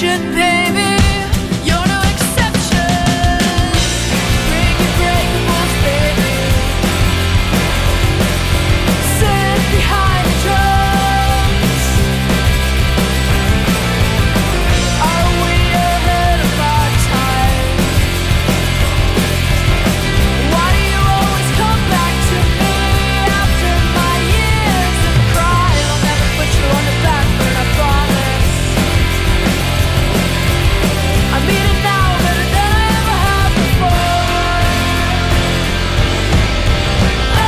exception, baby. You're no exception. Breakables, baby. Sit behind the drums. Are we ahead of our time? Why do you always come back to me after my years of crying? I'll never put you on the back burner, I promise. I mean it now better than I ever have before. Oh,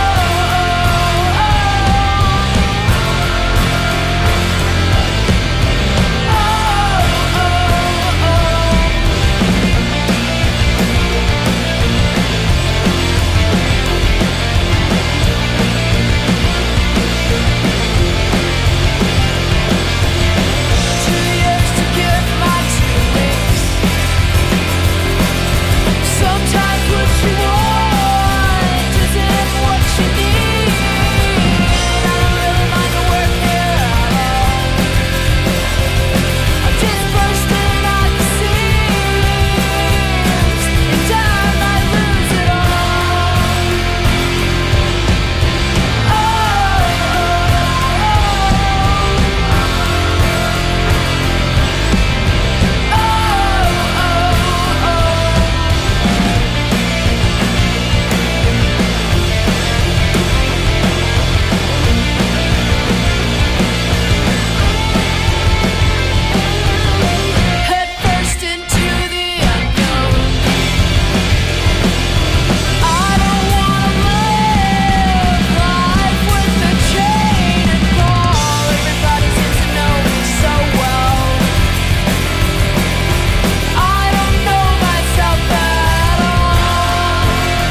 sometimes what you want isn't what you need. I don't really mind the work here at all. I'm just bursting at the seams. In time I lose it all. Head first into the unknown. I don't wanna live life with a chain and ball. Everybody seems to know me so well. I don't know myself at all.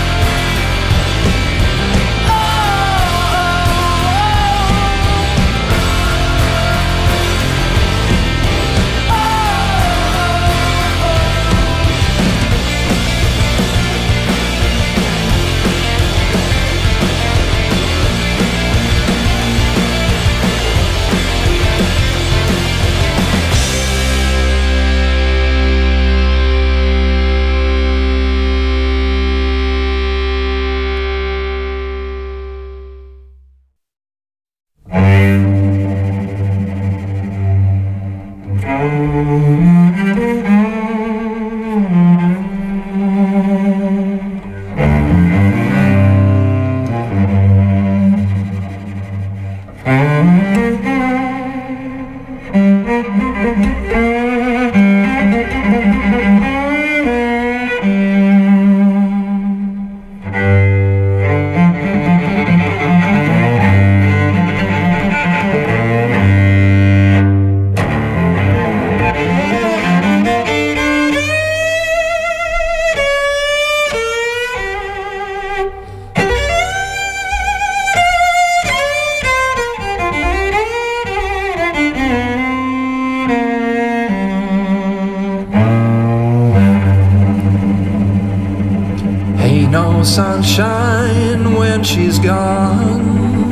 Ain't no sunshine when she's gone.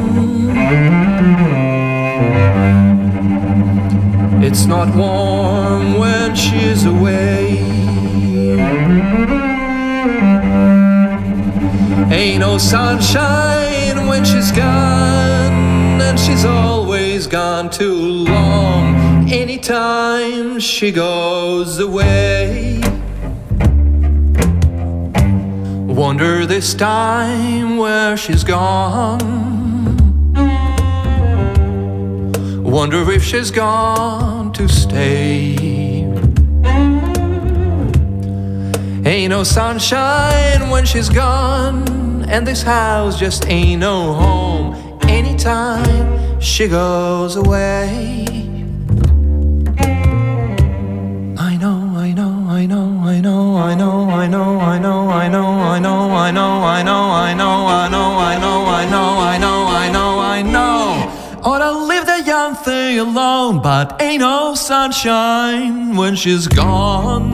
It's not warm when she's away. Ain't no sunshine when she's gone, and she's always gone too long. Anytime she goes away. Wonder this time where she's gone. Wonder if she's gone to stay. Ain't no sunshine when she's gone, and this house just ain't no home. Anytime she goes away. I know, I know, I know, I know, I know, I know, I know, I know, I know, I know, I know, I know, I know, I know, I know, I know, I know, I know. Ought to leave the young thing alone, but ain't no sunshine when she's gone.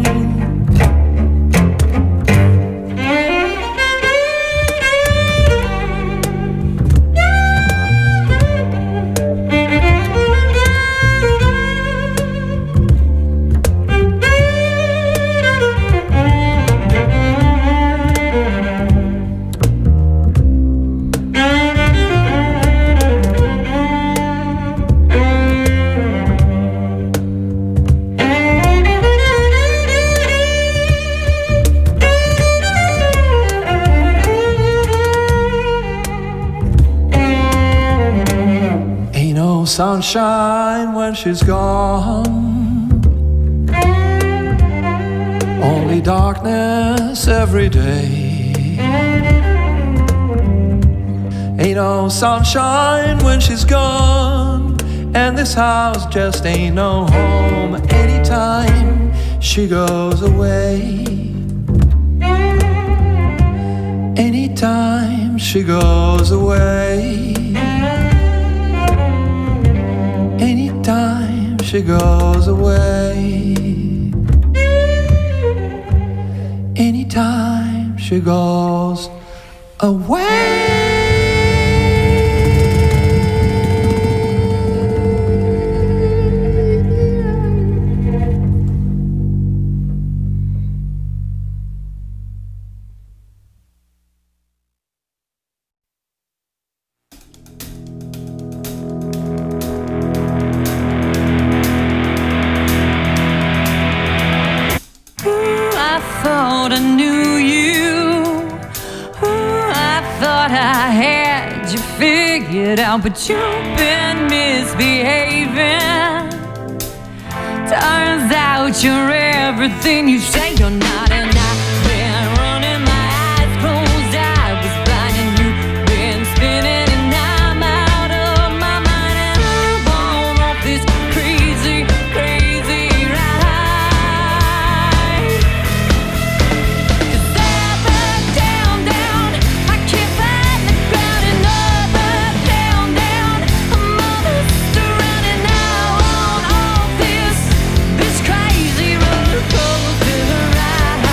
sunshine when she's gone, only darkness every day. Ain't no sunshine when she's gone, and this house just ain't no home anytime she goes away. Anytime she goes away. Anytime she goes away. Anytime she goes away. I knew you. I thought I had you figured out, but you've been misbehaving. Turns out you're everything you say you're not, and I've been running my eyes closed. I was blind and you've been spinning, and I'm out of my mind, and I'm on off this crazy, crazy ride. Crazy roller coaster ride.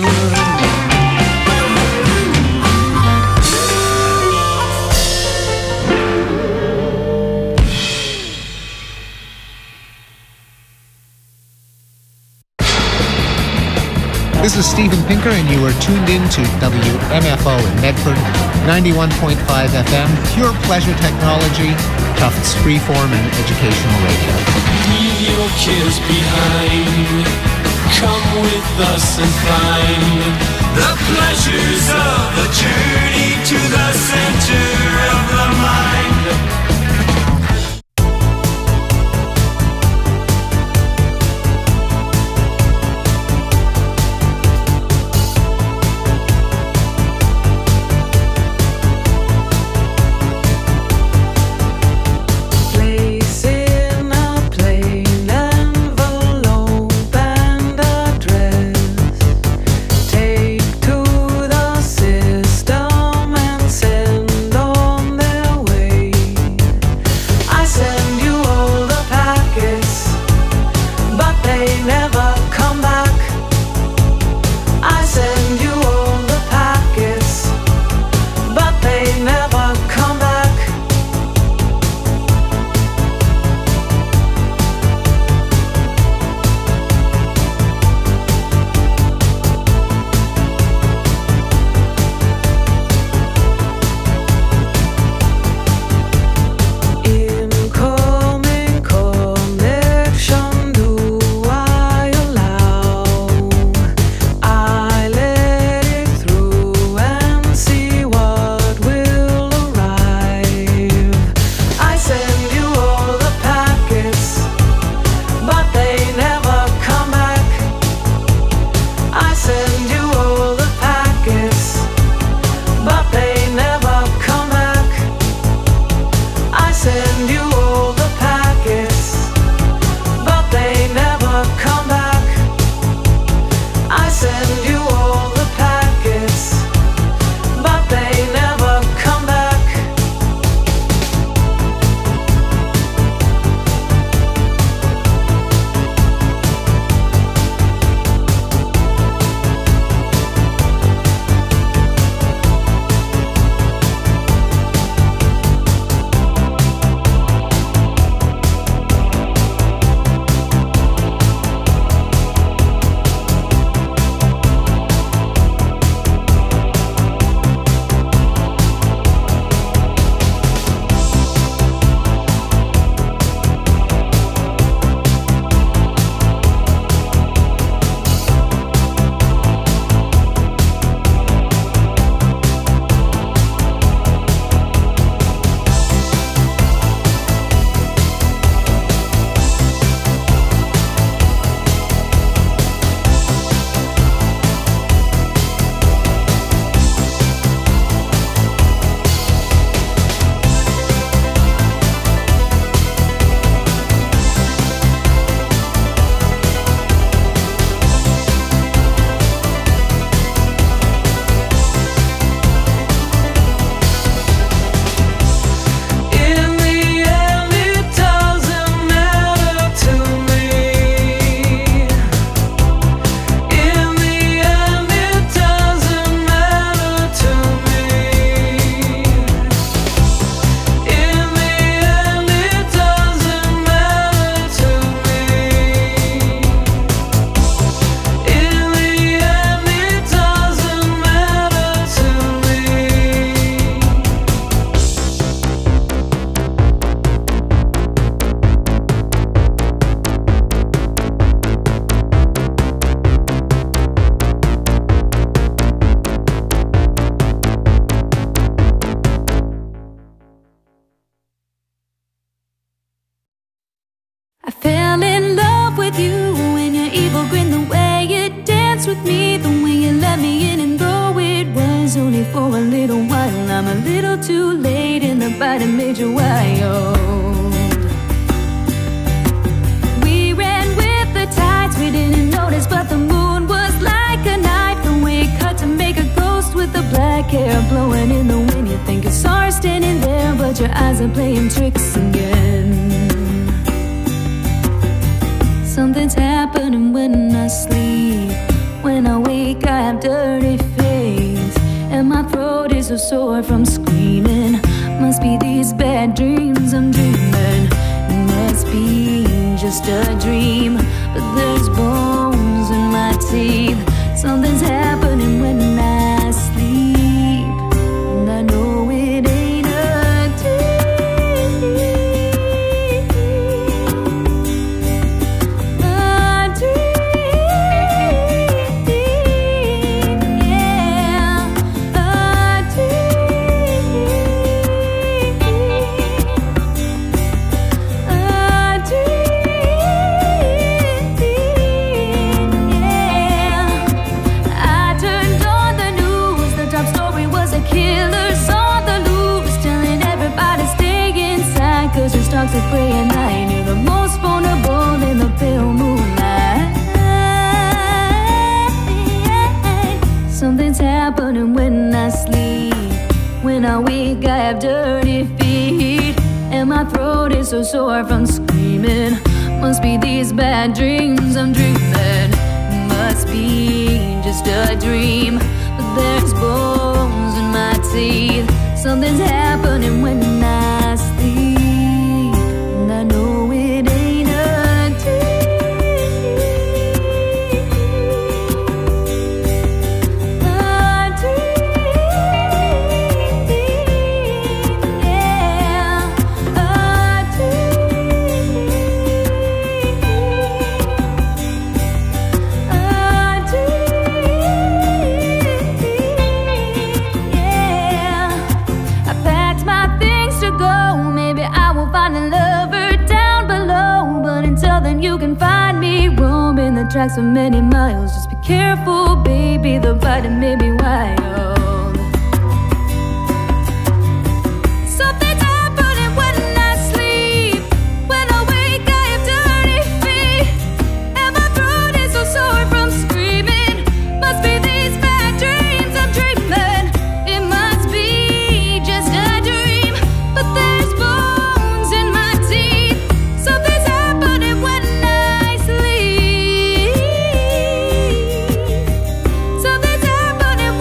This is Steven Pinker, and you are tuned in to WMFO in Medford, 91.5 FM, pure pleasure technology, Tufts freeform and educational radio. Leave your cares behind. Come with us and find the pleasures of the journey to the center of the mind. Too late in the bite and made you wild. We ran with the tides, we didn't notice, but the moon was like a knife. The way it cut to make a ghost with the black hair blowing in the wind. You think you saw her standing there, but your eyes are playing tricks again. Something's happening when I sleep. When I wake, I have dirty face, and my throat is so sore from screaming. Must be these bad dreams I'm dreaming. It must be just a dream, but there's bones in my teeth. Something's happening when I sleep, and I know it ain't a dream. A dream, yeah, a dream, a dream, yeah. I turned on the news, the top story was a killer. Saw the news telling everybody stay inside, 'cause your stocks are prey at night. You're the most vulnerable in the pale moonlight. Something's happening when I sleep. When I wake, I have dirty feet, and my throat is so sore from screaming. Must be these bad dreams I'm dreaming. Must be just a dream, but there's bones in my teeth. Something's happening when I sleep, and I know it ain't a dream. A dream, yeah, a dream, a dream, yeah. I packed my things to go. Maybe I will find a lover down below, but until then you can find me roaming the tracks for many miles. Just be careful, baby, the bite may be wild. Something's happening when I sleep. When I wake, I have dirty feet, and my throat is so sore from screaming. Must be these bad dreams I'm dreaming. It must be just a dream, but there's bones in my teeth. Something's happening when I sleep. Something's happening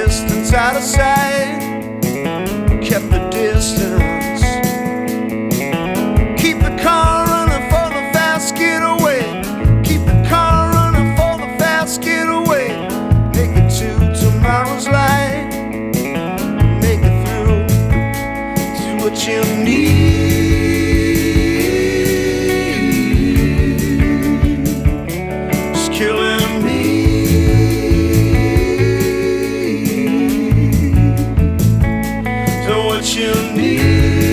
distance out of sight. Kept the distance. Keep the car running for the fast getaway. Keep the car running for the fast getaway. Make it to tomorrow's light. Make it through to what you need. It's killing me. So what you need.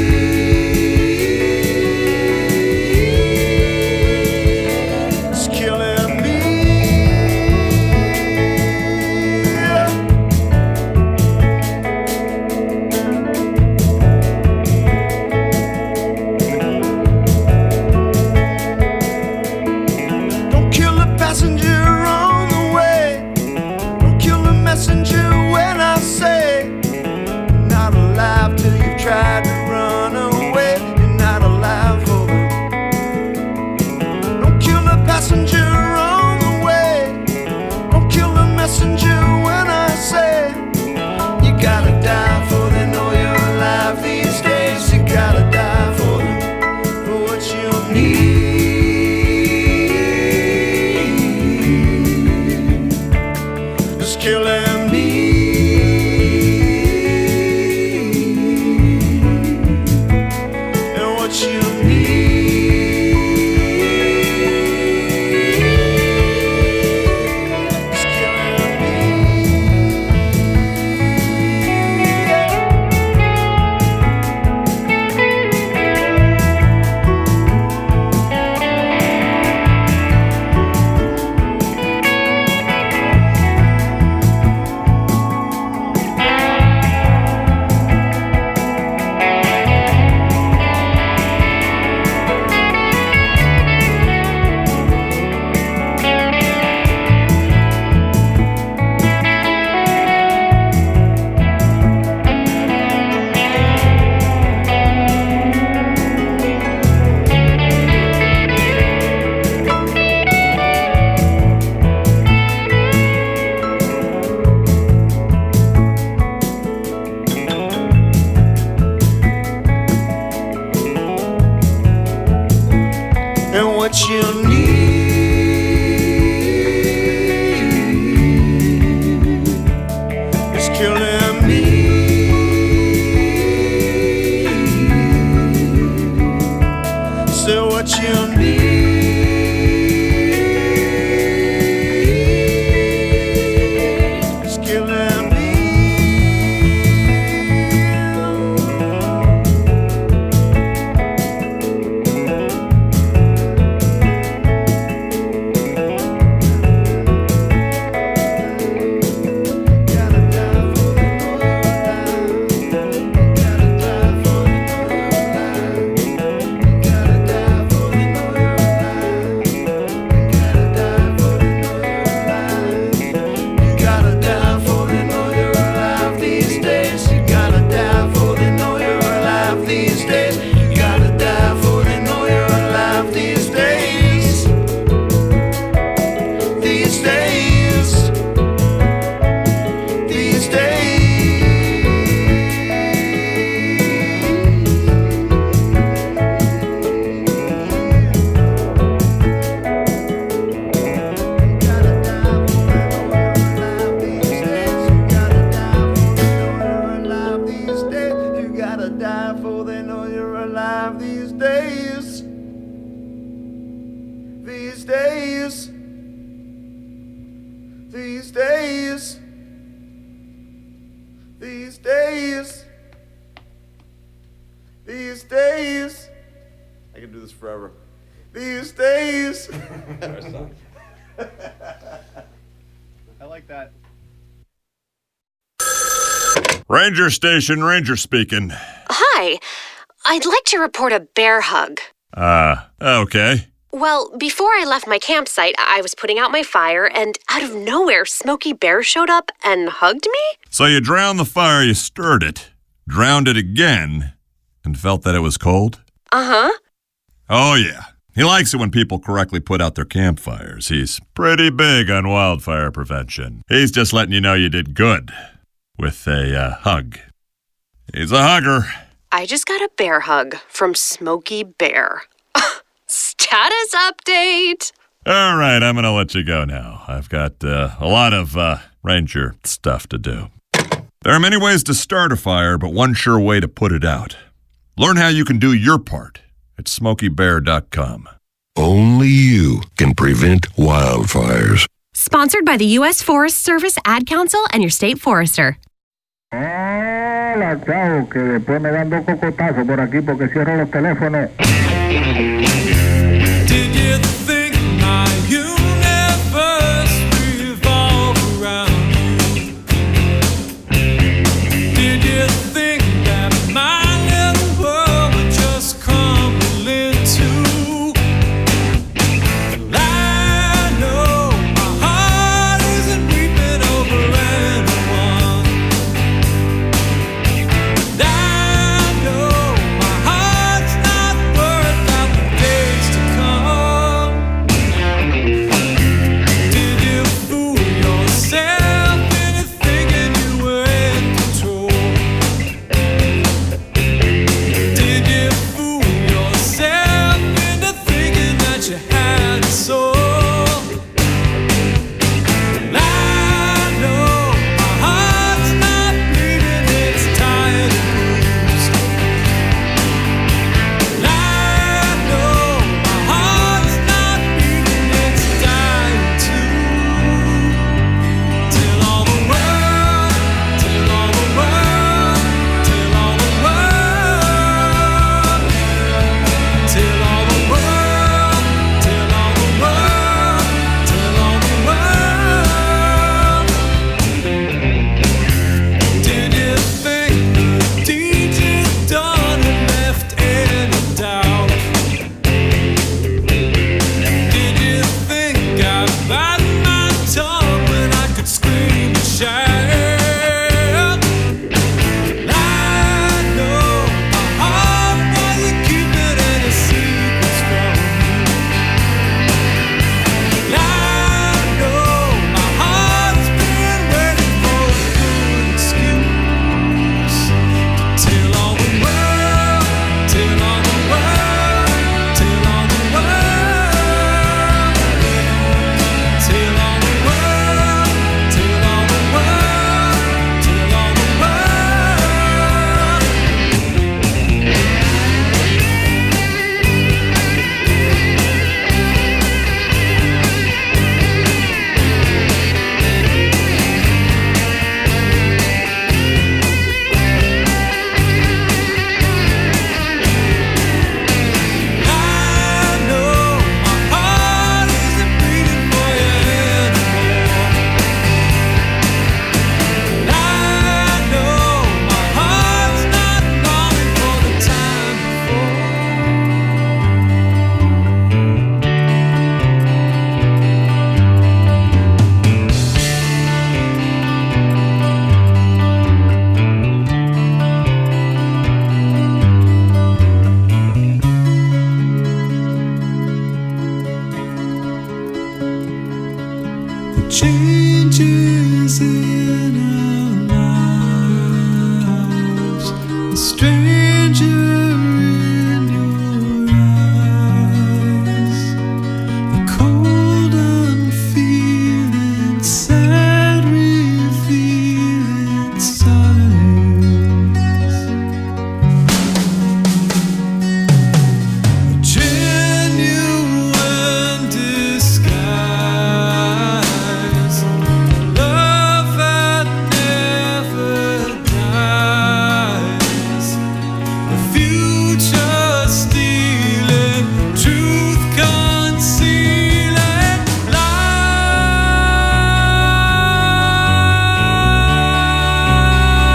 Tried to run away, you're not alive for them. Don't kill the passenger on the way. Don't kill the messenger when I say you gotta die for they know you're alive these days. You gotta die for them, for what you need. It's killing me. And what you need is killing me. So what you need is killing me. These days, I can do this forever. These days. I like that. Ranger Station, Ranger speaking. Hi. I'd like to report a bear hug. Okay. Well, before I left my campsite, I was putting out my fire, and out of nowhere, Smokey Bear showed up and hugged me? So you drowned the fire, you stirred it, drowned it again, and felt that it was cold? Uh-huh. Oh, yeah. He likes it when people correctly put out their campfires. He's pretty big on wildfire prevention. He's just letting you know you did good. with a hug. He's a hugger. I just got a bear hug from Smokey Bear. Status update. All right, I'm going to let you go now. I've got a lot of ranger stuff to do. There are many ways to start a fire, but one sure way to put it out. Learn how you can do your part at SmokeyBear.com. Only you can prevent wildfires. Sponsored by the U.S. Forest Service, Ad Council, and your state forester. Hola, chao, que después me dan 2 cocotazos por aquí porque cierro los teléfonos. Did you think my universe revolved around you? Did you think that my little world would just crumble into? I know my heart isn't weeping over anyone. I know my heart's not worth out the days to come. Did you fool yourself into thinking you were in control? Did you fool yourself into thinking that you had a soul? I know my heart's not bleeding, it's tired and bruised. I know my heart's not beating, it's dying too. Till all the world, till all the world, till all the world, till all the world, till all the world, till all the world. Did you think the deed you'd done had left any doubt? Did you think I bite my tongue when I could scream and shout? I know my heart wasn't keeping any secrets from me. I know my heart's been waiting for a good excuse. Till all the world, till all the world, till all the world, till all the world, till all the world, till all the I know my heart isn't beating for you anymore. I know my heart's not longing for the time before. Changes in our lives, a stranger in your eyes, the cold unfeeling, sad revealing signs, a genuine disguise. Love that never dies. The future stealing, truth concealing lies.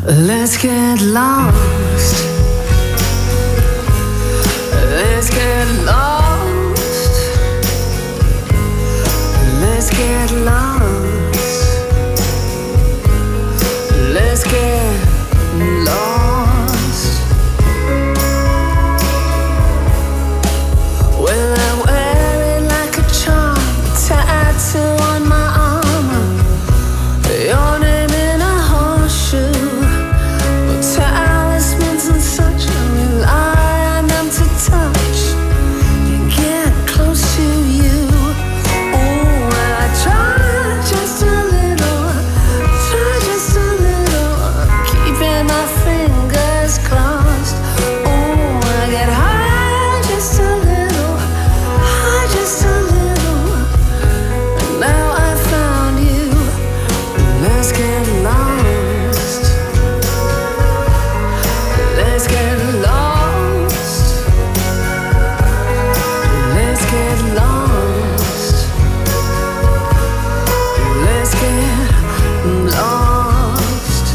Let's get lost. Let's get lost. Let's get lost. Let's get lost. Well, I wear it like a charm, tattoo on my armor. Your name in a horseshoe, but talismans and such, I rely on them to touch and get close to you. Oh, I try just a little, keeping my fingers crossed. Oh, I get high just a little, and now I found you. Let's get lost. Let's get lost. Let's get lost. Let's get lost.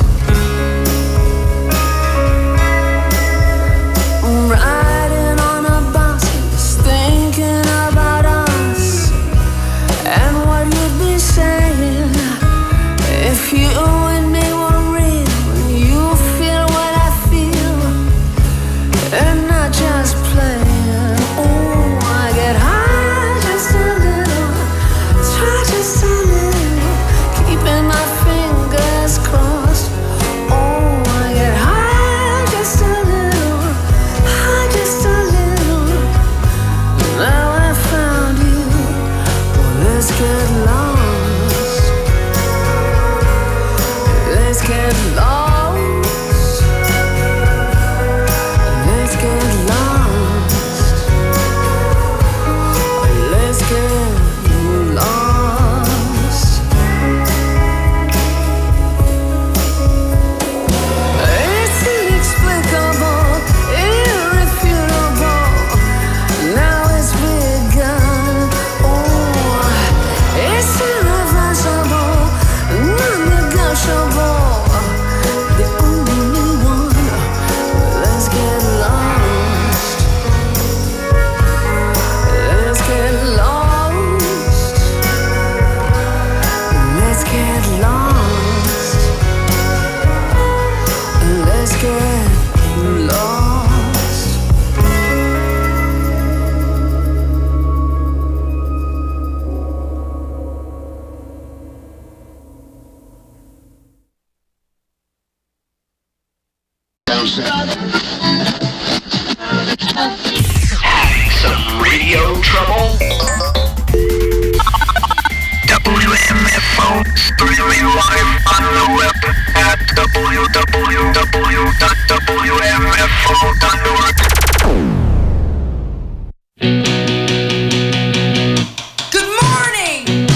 I'm riding on a bus, thinking about us and what you'd be saying if you and me were real and you feel what I feel and not just playing. Oh, I get high just a little, try just a little, keeping my fingers crossed. Oh, I get high just a little, now I found you. Well, let's get lost. Let's get lost. Let's get lost. Let's get lost. It's inexplicable, irrefutable. Now it's begun. Oh, it's irreversible, non-negotiable. The only one. Let's get lost. Let's get lost. Let's get lost. Let's get lost. Some radio trouble? WMFO, streaming live on the web at www.wmfo.org. Good morning!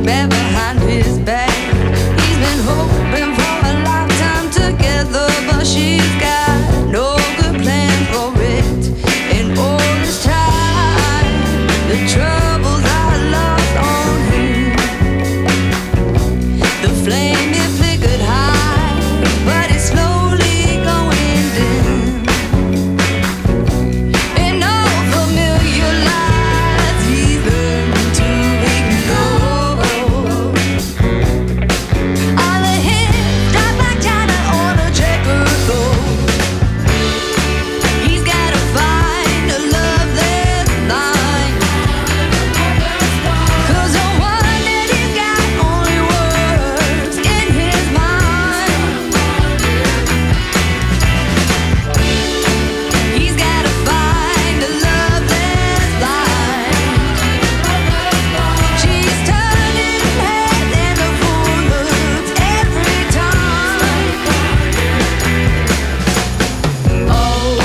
bad behind his back. He's been hoping for a lifetime together, but she's got no good plan for it. And all this time, the troubles are lost on him. The flame it flickered high, but it's slowly going dim. In all familiar lies, he's learned to ignore. All the hits drop like China on a checkered floor. He's gotta find a love that's blind, 'cause the one that he's got only works in his mind. He's gotta find a love that's blind. She's turning heads and the fool looks every time. Oh,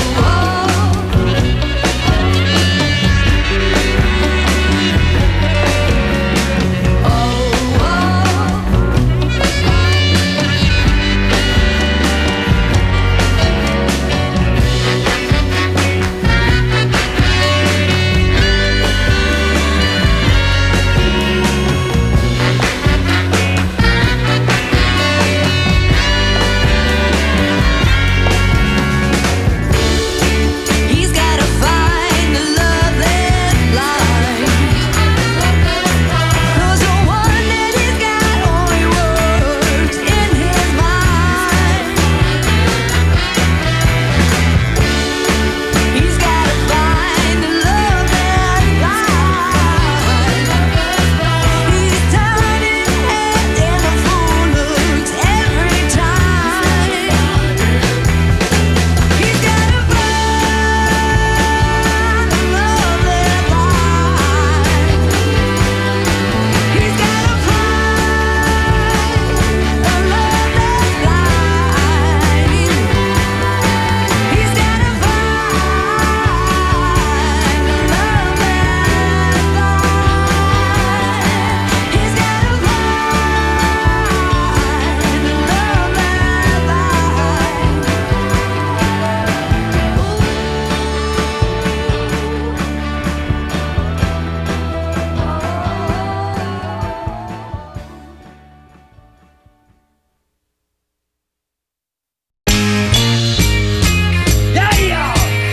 he's gotta find a love that's blind, 'cause the one that he's got only works in his mind. He's gotta find a love that's blind. He's turning heads and the fool looks every time. He's gotta find a love that's blind. He's gotta find a love that's blind. He's gotta find a love that's blind. He's gotta find a love Yeah!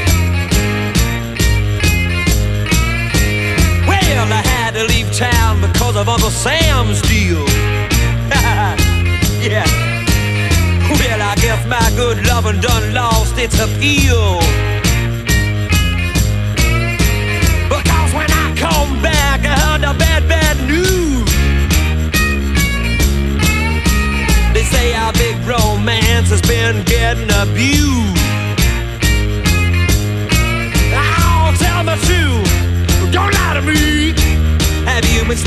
Well, I had to leave town because of Uncle Sam's deal. Yeah. Well, I guess my good lovin' done lost its appeal. Because when I come back, I heard the bad news. They say our big romance has been getting abused. Oh, tell me true, don't lie to me. Have you been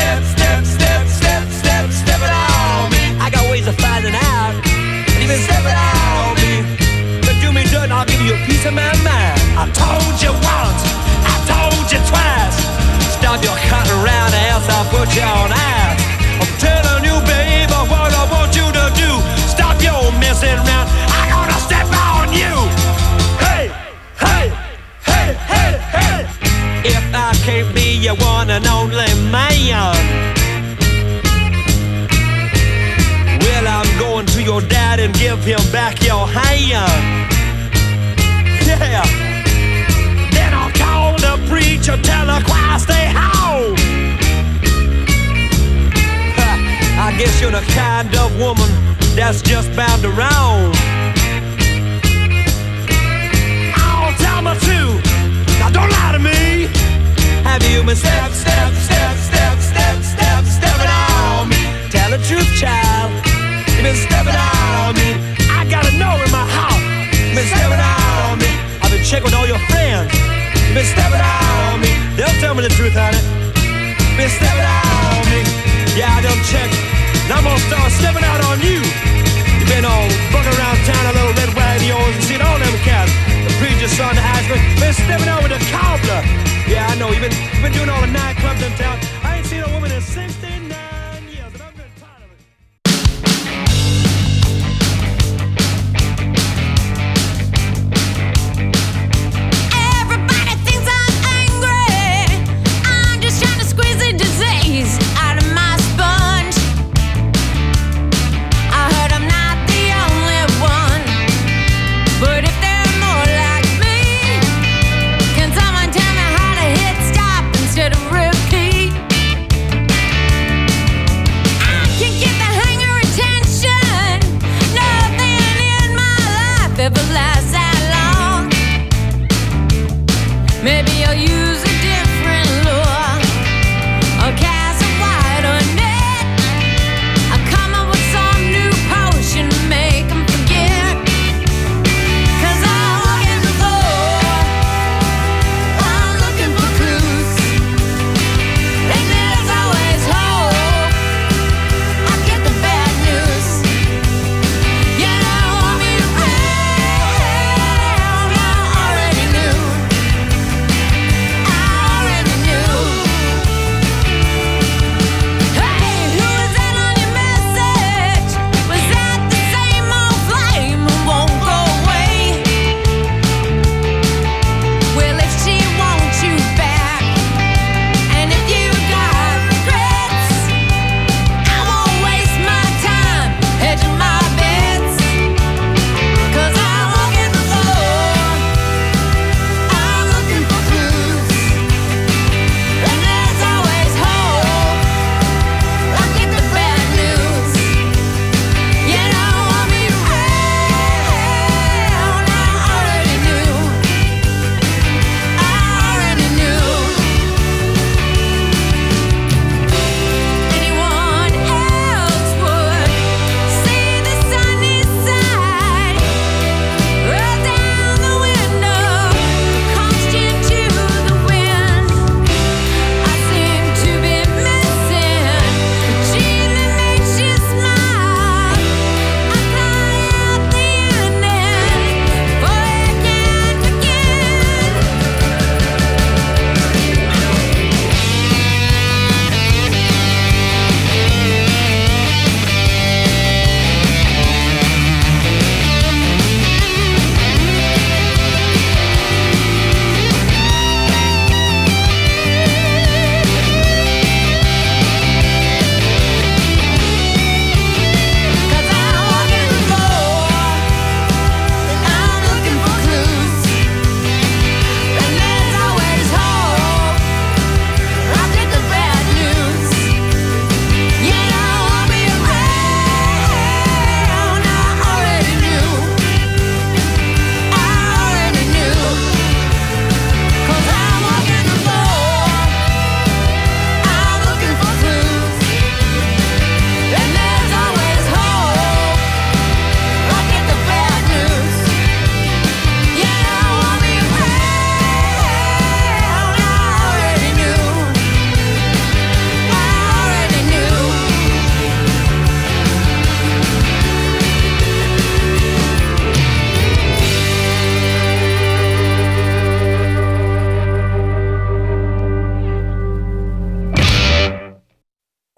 stepping on me? I got ways of finding out. And you've been stepping on me. But do me good and I'll give you a piece of my mind. I told you once, I told you twice. Stop your cutting around or else I'll put you on ice. I'm telling you, baby, what I want you to do. Stop your messing around, I'm gonna step on you. Hey, hey, hey, hey, hey. If I can't be your one and only man, well, I'm going to your dad and give him back your hand. Yeah. Then I'll call the preacher, tell the choir stay home. I guess you're the kind of woman that's just bound to roam. Oh, tell me too. Now don't lie to me. Have you been stepping on me? Tell the truth, child. You've been stepping on me. I gotta know in my heart. You've been stepping on me. I've been checking with all your friends. You've been stepping on me. They'll tell me the truth, honey. You've been stepping on me. Yeah, I done checked. And I'm gonna start stepping out on you. You've been all bucking around town, a little red wagon yours, and seen all them cats. The preacher's son, the Ashman, been stepping out with the cobbler. Yeah, I know, you've been doing all the nightclubs in town. I ain't seen a woman in 69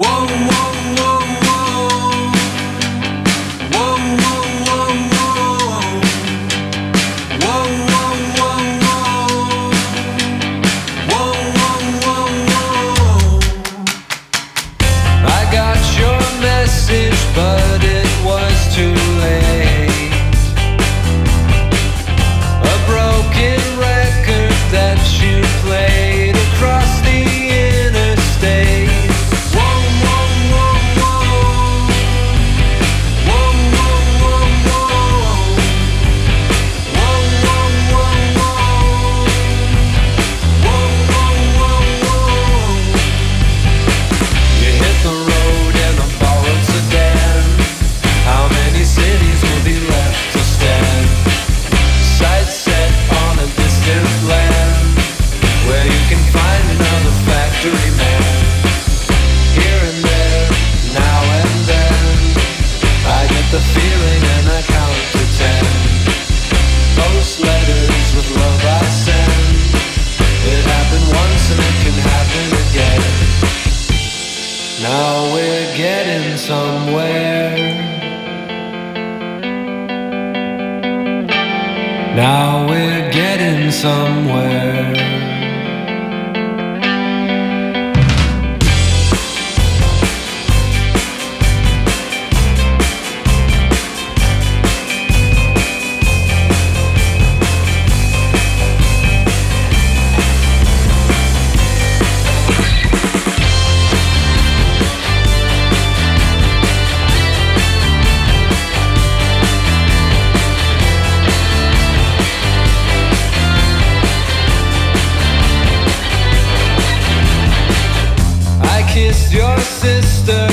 But it was too late. A broken record that you played across the interstate. Whoa, whoa, whoa, whoa. Whoa, whoa, whoa, whoa. Whoa, whoa, whoa, whoa. Whoa, whoa, whoa, whoa. You hit the road in a borrowed sedan. How many cities will be left to stand? Sights set on a distant land, where you can find another factory man. Here and there, now and then, I get the feeling and I count to 10. Post letters with love I send. It happened once and it can happen again. Now we're getting somewhere. Now we're getting somewhere. Kissed your sister